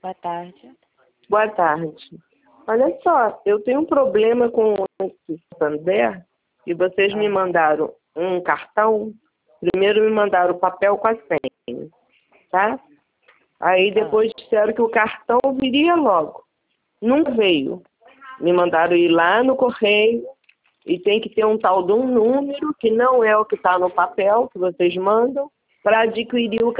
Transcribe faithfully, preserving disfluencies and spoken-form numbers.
Boa tarde. Boa tarde. Olha só, eu tenho um problema com o Santander e vocês me mandaram um cartão. Primeiro me mandaram o papel com a senha, tá? Aí depois disseram que o cartão viria logo. Nunca veio. Me mandaram ir lá no correio e tem que ter um tal de um número que não é o que está no papel que vocês mandam para adquirir o